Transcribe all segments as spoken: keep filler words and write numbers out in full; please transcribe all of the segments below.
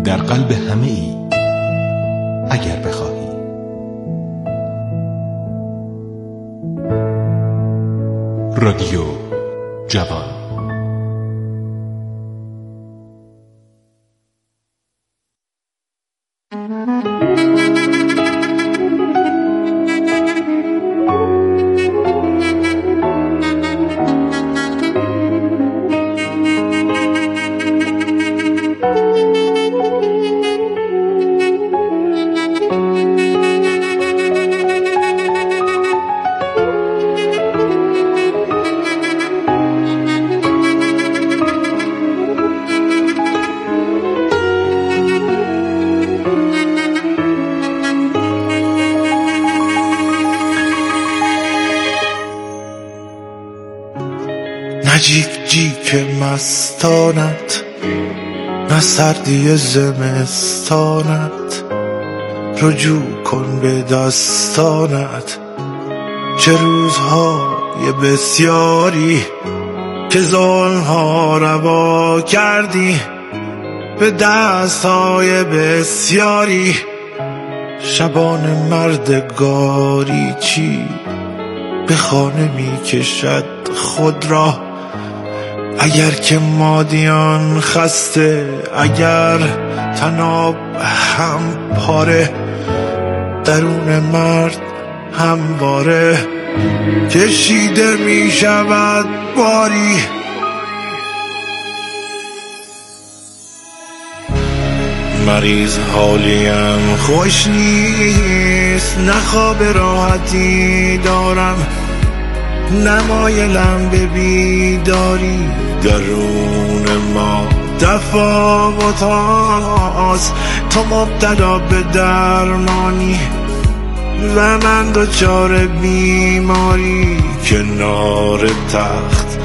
در قلب همه ای اگر بخواهی. رادیو جوان. نه جیک جیک مستانت، نه سردی زمستانت، رجوع کن به دستانت. چه روزهای بسیاری که ظلمها روا کردی، به دستهای بسیاری شبان مردگاری چی به خانه می کشد خود را. اگر که مادیان خسته، اگر تناب هم پاره، درون مرد همواره کشیده می شود باری. مریض حالیم خوش نیست، نه خواب راحتی دارم، نمایلم به بیداری. درون ما تفاوت هاست، تو مبتلا به درمانی و من دچار بیماری. کنار تخت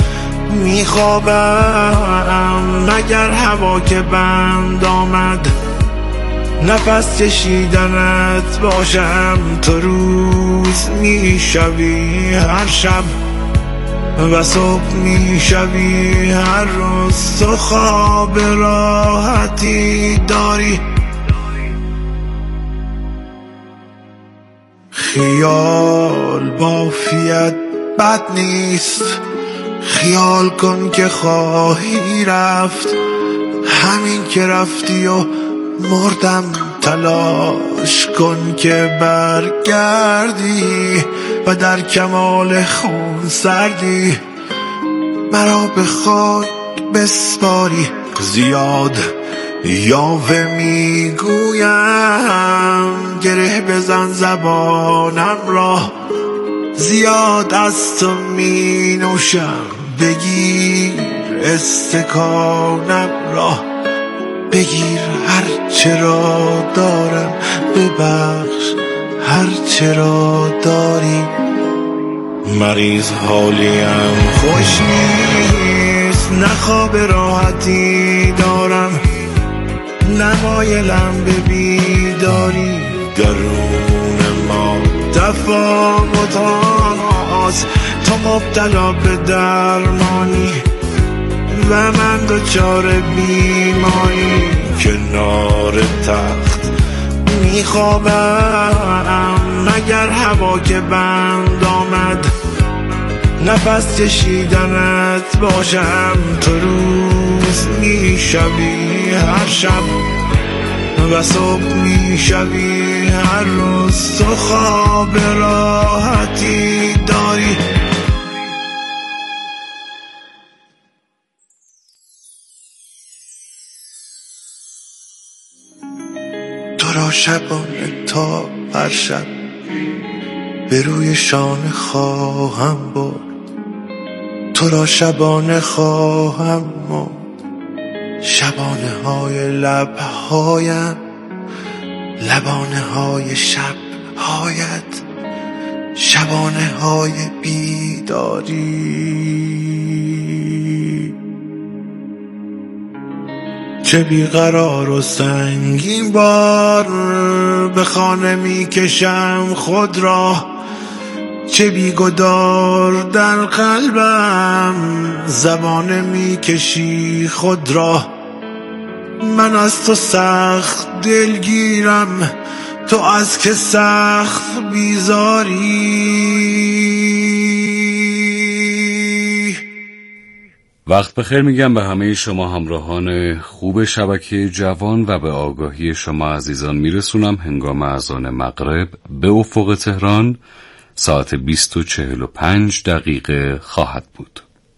میخوابم، مگر هوا که بند آمد نفس کشیدنت باشم. تو روز میشوی هر شب و صبح میشوی هر روز. تو خواب راحتی داری، خیال بافیت بد نیست. خیال کن که خواهی رفت، همین که رفتی و مردم. تلاش کن که برگردی و در کمال خون سردی مرا به خاک بسپاری. زیاد یاوه میگویم، گره بزن زبانم را. زیاد از تو می نوشم، بگیر استکانم را. بگیر هر چرا دارم، ببخش هر چرا داری. مریض حالیم خوش نیست، نه خواب راحتی دارم، نمایلم به بیداری. درون ما تفاوت هاست، تو مبتلا به درمانی و من دچار بیماری. کنار تخت میخوابم، مگر هوا که بند آمد نفس کشیدنت باشم. تو روز میشوی هر شب و صبح میشوی هر روز. تو خواب راحتی داری. تو را شبانه تا هر شب به روی شانه خواهم برد. تو را شبانه خواهم مرد. شبانه های لبهایم، لبانه های شبهایت، شبانه های بیداری. چه بیقرار و سنگین بار به خانه می کشم خود را. چه بیگدار در قلبم زبانه می کشی خود را. من از تو سخت دلگیرم، تو از که سخت بیزاری. وقت بخیر میگم به همه شما همراهان خوب شبکه جوان و به آگاهی شما عزیزان میرسونم هنگام اذان مغرب به افق تهران ساعت بیست و چهل و پنج دقیقه خواهد بود.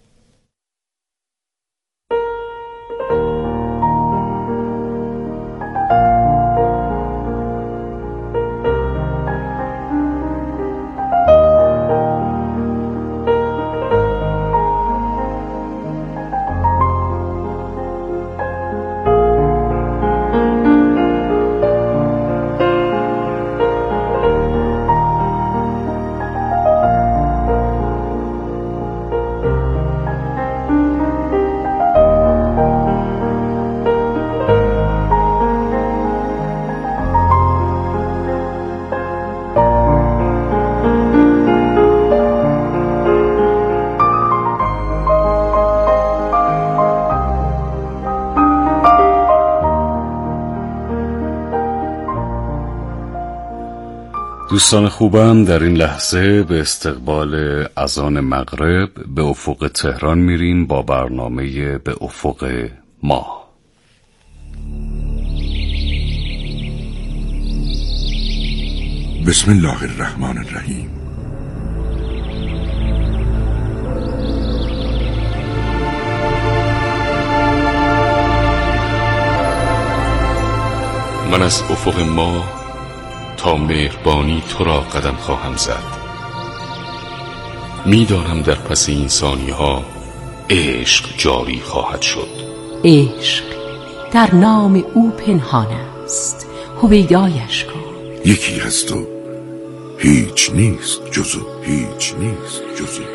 دوستان خوبم، در این لحظه به استقبال اذان مغرب به افق تهران میریم با برنامه به افق ماه. بسم الله الرحمن الرحیم. من از افق ماه تا مهربانی تو را قدم خواهم زد. میدانم در پس این ثانیه ها عشق جاری خواهد شد. عشق در نام او پنهان است، هویدایش کن. یکی هست و هیچ نیست جزو، هیچ نیست جزو.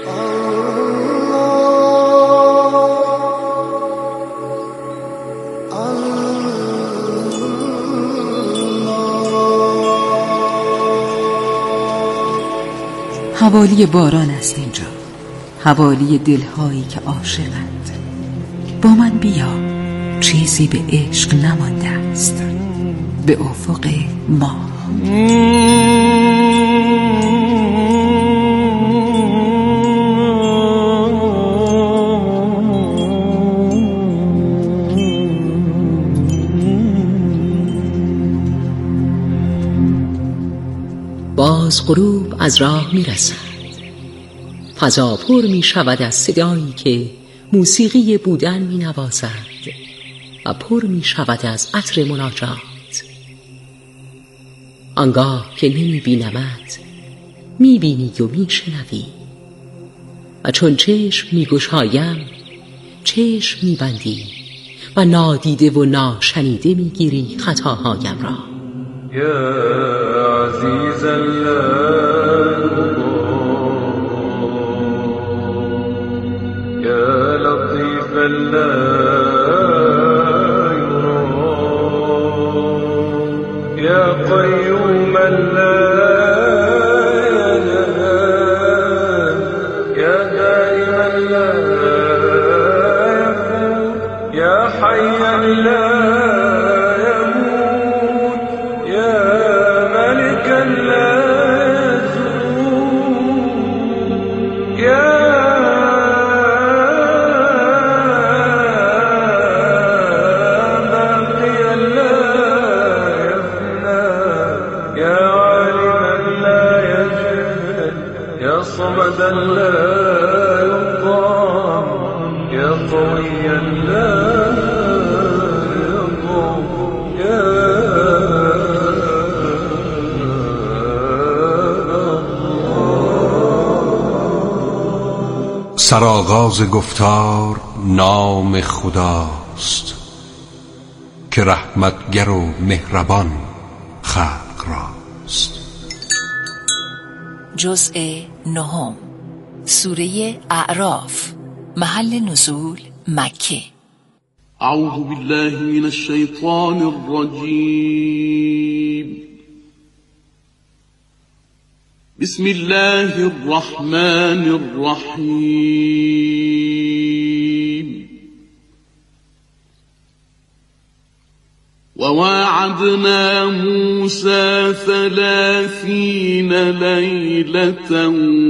حوالی باران است اینجا، حوالی دلهایی که عاشقند. با من بیا، چیزی به عشق نمانده است. به افق ماه. باز غروب از راه می رسد. فضا پر می شود از صدایی که موسیقی بودن می نوازد و پر می شود از عطر مناجات. آنگاه که نمی بینمت می بینی و می شنوی و چون چشم می گشایم چشم می بندی و نادیده و ناشنیده می گیری خطاهایم را. يا عزيزا لا يرام، يا لطيفا لا يرام، يا قيوما لا ينام، يا دائما لا يفوت، يا حيا لا صمدا لا يقام، يا قويا لا يقام، يا سرآغاز گفتار نام خداست که رحمتگر و مهربان خلق راست. جزء نهم، سوره اعراف، محل نزول مکه. اعوذ بالله من الشیطان الرجیم. بسم الله الرحمن الرحیم. وواعدنا موسى ثلاثين ليلة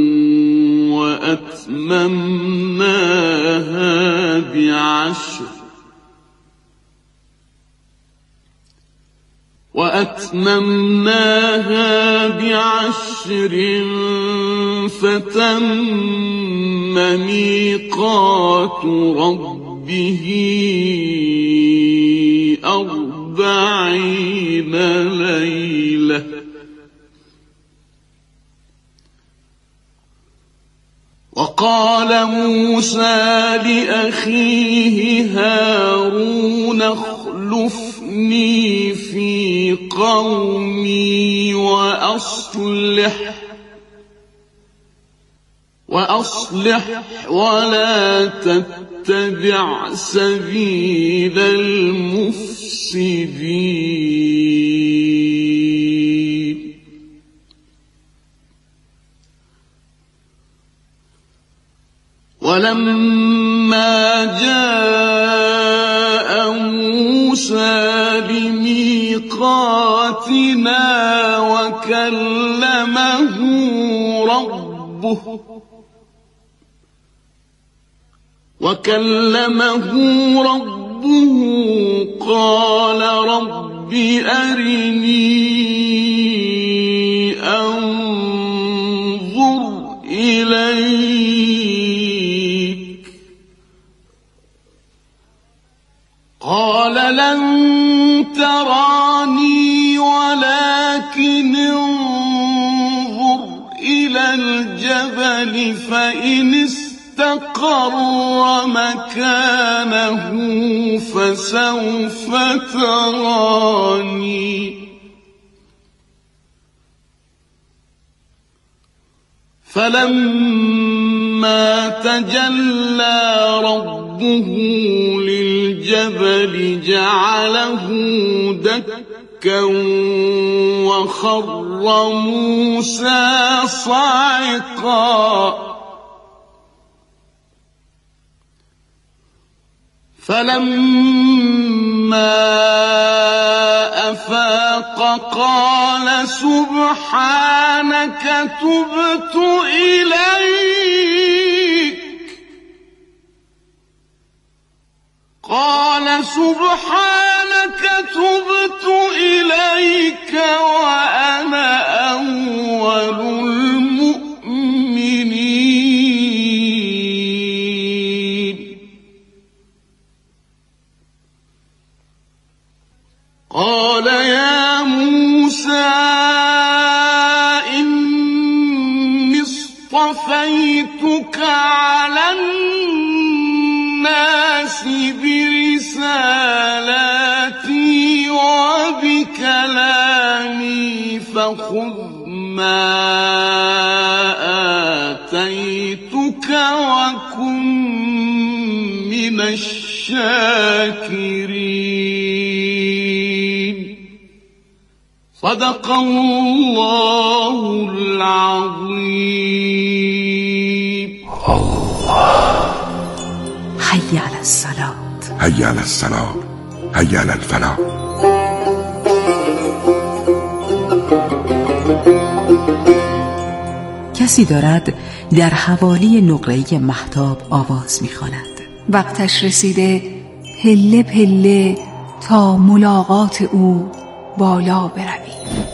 وأتممناها بعشر وأتممناها بعشر فتم ميقات ربه أربعين ليلة وقال موسى لأخيه هارون اخلفني في قومي وأصلح وأصلح ولا تتبع سبيل المفسدين ولما جاء موسى لميقاتنا وكلمه ربه وكلمه ربه قال رب أرني أنظر إليك قال لن تراني ولكن انظر إلى الجبل فإن استقر مكانه فسوف تراني فلما تجلى ربه للجبل جعله دكا وخر موسى صعقا فلما أفاق قال سبحانك تبت إليك قال سبحانك تبت إليك وأنا أول المؤمنين قال يا موسى إني اصطفيتك على الناس برسالاتي وبكلامي فخذ ما آتيتك وكن من الشاكرين صدق الله العظيم. حي على الصلاة حي على الصلاة حي على الفلاح. کسی دارد در حوالی نقره مهتاب آواز می‌خواند. وقتش رسیده پله پله تا ملاقات او بالا بروی.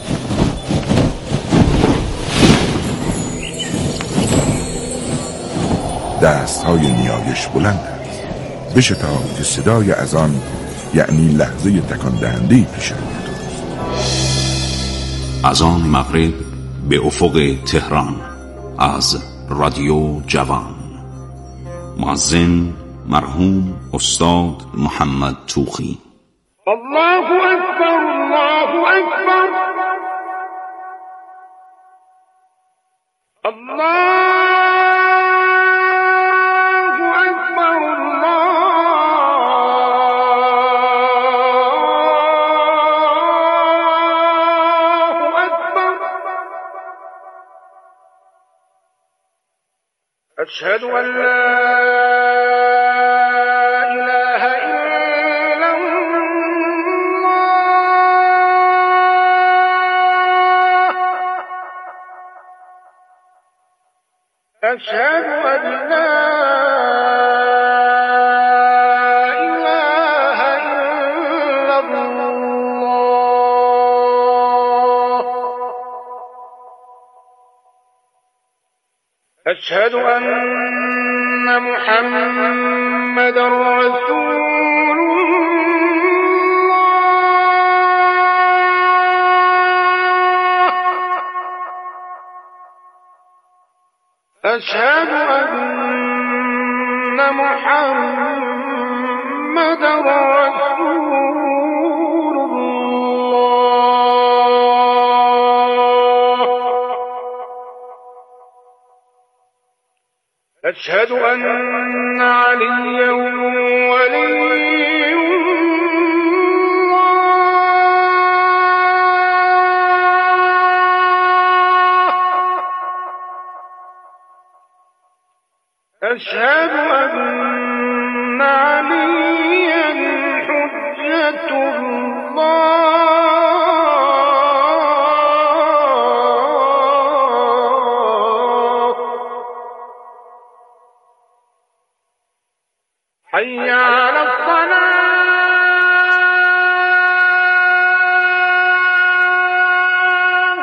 دستهای نیایش بلند است. بشتاب که صدای اذان یعنی لحظه تکان دهنده پیش روی توست. اذان مغرب به افق تهران از رادیو جوان. مؤذن مرحوم استاد محمد توخی. الله اکبر الله اکبر الله اکبر الله اکبر. اشهد ان لا اله الا الله أشهد أن لا إله إلا الله أشهد أن محمدا رسول الله أشهد أن محمدا رسول الله أشهد أن عليا ولي الله أشهد أن عليا حجة الله حي على الصلاة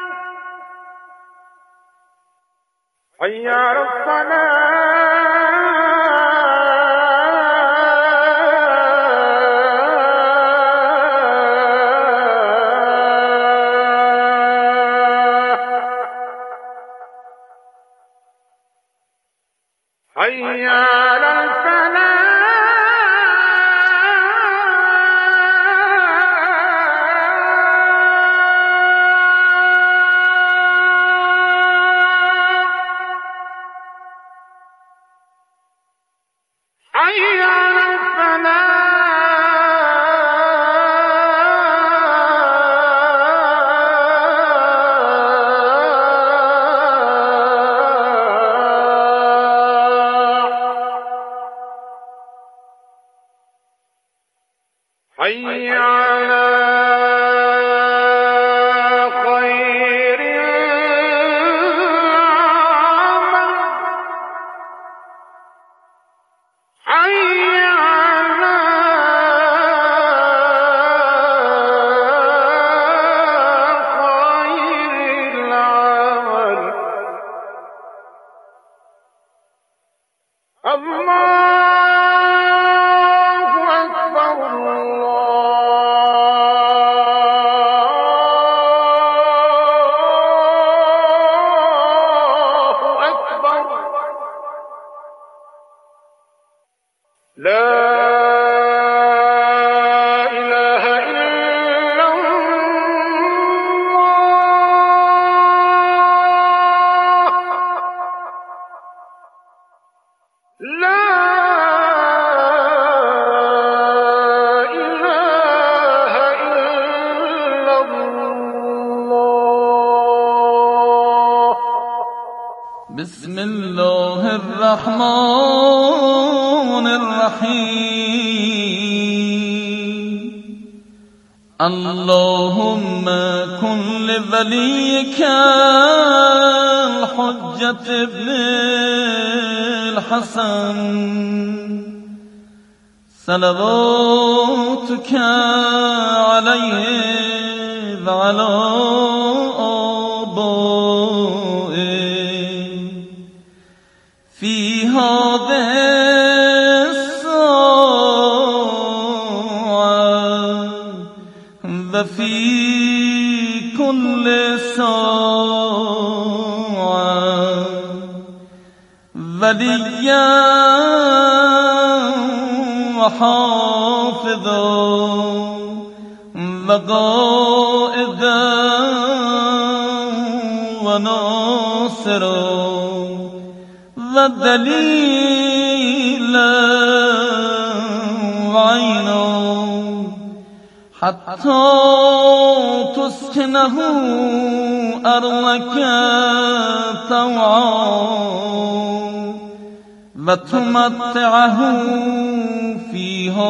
حي على الصلاة حي على حي على الفلاح حي على خير العمل حي على خير العمل الله أكبر الله أكبر لا إله إلا الله لا إله إلا الله بسم الله الرحمن الرحيم اللهم كن لوليك الحجة ابن الحسن صلواتك عليه وعلى آبائه في هذه الساعة وفي كل ساعة وليا وحافظا وقائدا وناصرا ودليلا وعينا حتى تسكنه أرضك طوعا وتمتعه فيها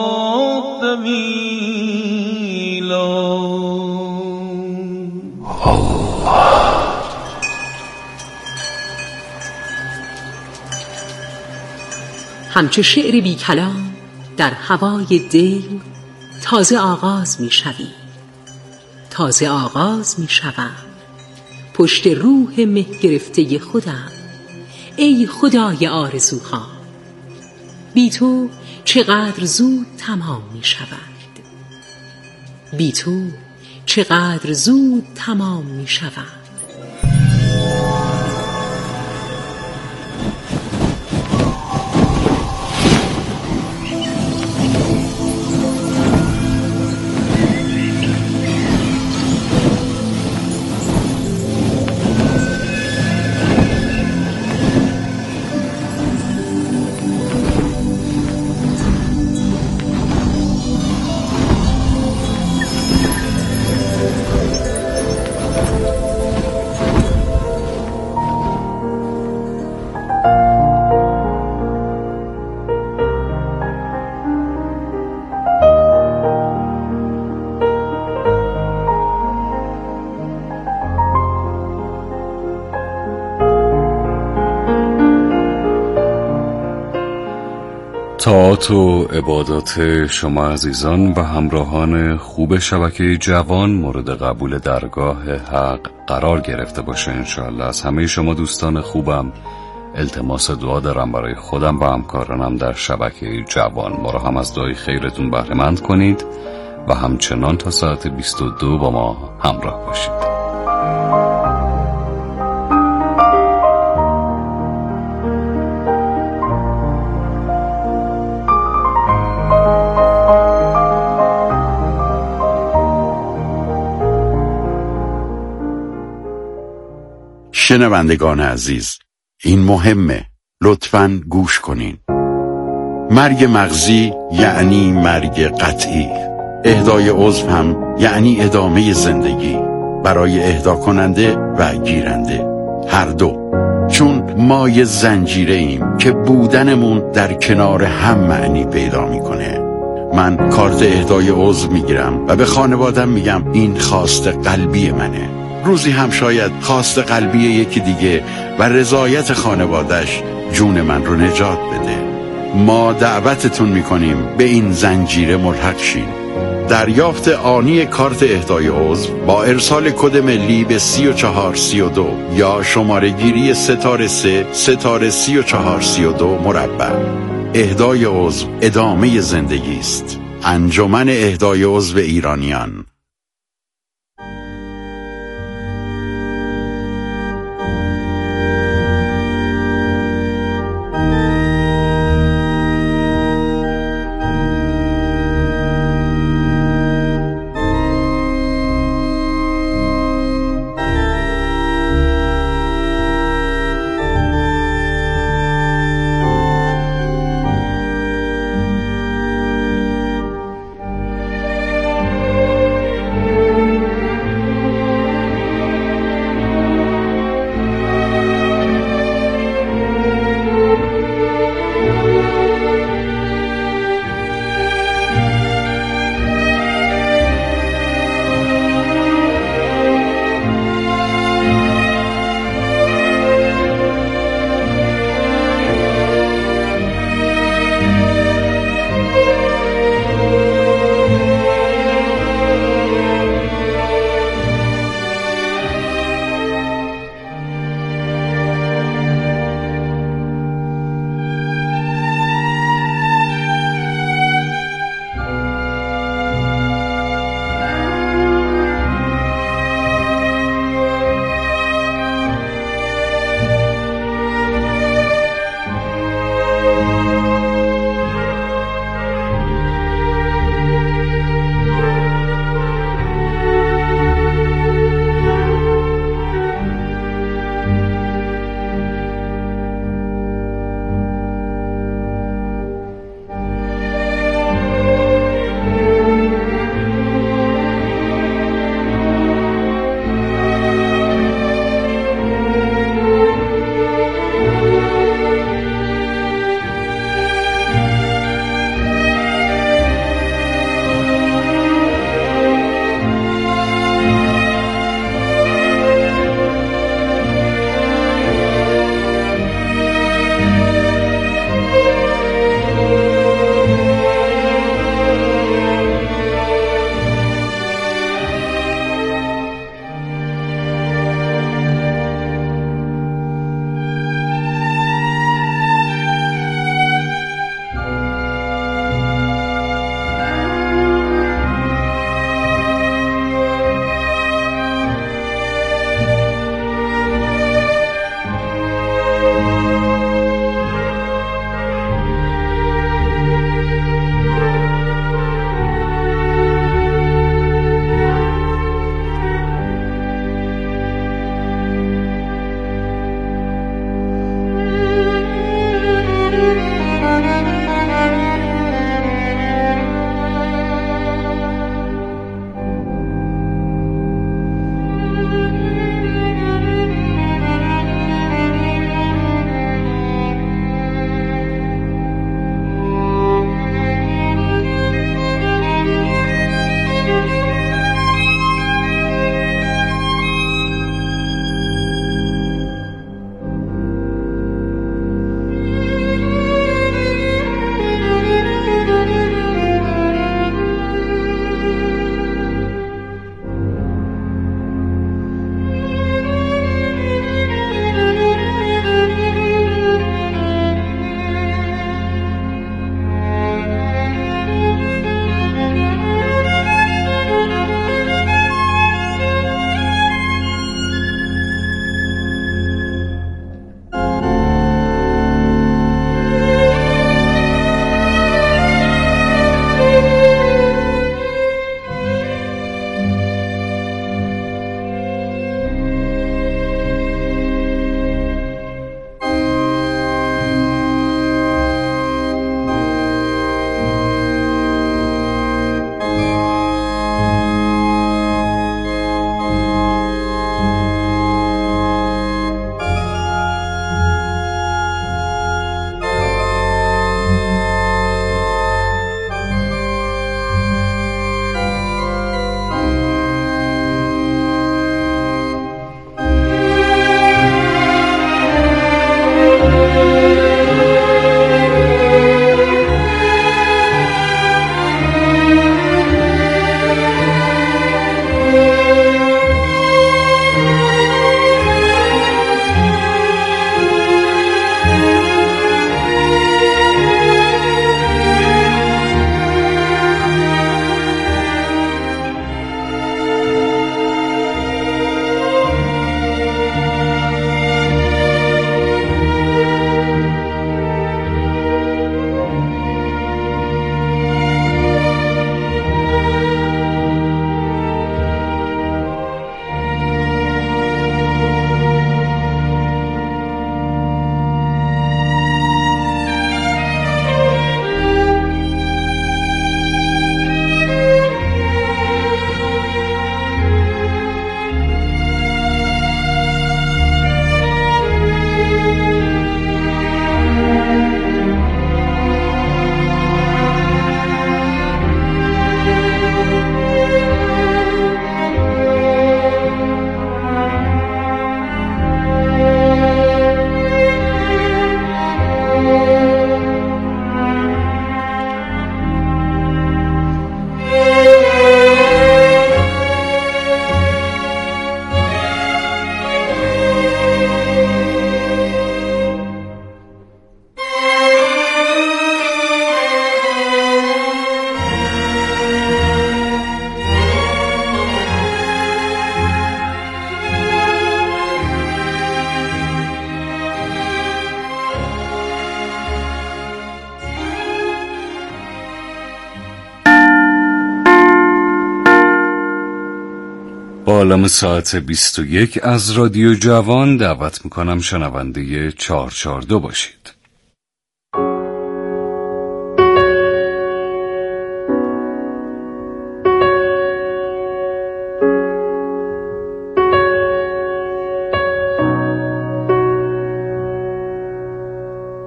طويلا. همچو شعر بی کلام در هوای دل تازه آغاز می شوی. تازه آغاز می شوم پشت روح مه گرفته خودم. ای خدای آرزوها، بی تو چقدر زود تمام می شود. بی تو چقدر زود تمام می شود. طاعات و عبادات شما عزیزان و همراهان خوب شبکه جوان مورد قبول درگاه حق قرار گرفته باشه انشاءالله. از همه شما دوستان خوبم التماس دعا دارم برای خودم و همکارانم در شبکه جوان. ما رو هم از دعای خیرتون بهره‌مند کنید و همچنان تا ساعت بیست و دو با ما همراه باشید. شنوندگان عزیز، این مهمه، لطفاً گوش کنین. مرگ مغزی یعنی مرگ قطعی. اهدای عضو هم یعنی ادامه زندگی برای اهدا کننده و گیرنده، هر دو. چون ما یه زنجیره ایم که بودنمون در کنار هم معنی پیدا میکنه. من کارت اهدای عضو میگیرم و به خانوادم میگم این خواست قلبی منه. روزی هم شاید خواست قلبی یکی دیگه و رضایت خانوادش جون من رو نجات بده. ما دعوتتون میکنیم به این زنجیره ملحق شین. دریافت آنی کارت اهدای عضو با ارسال کد ملی به سی و چهار سی و دو یا شماره گیری ستاره سه ستاره سی و چهار سی و دو مربع. اهدای عضو ادامه زندگی است. انجمن اهدای عضو ایرانیان. کالم ساعت بیست و یک از رادیو جوان دعوت میکنم شنونده چهار چهار دو باشید.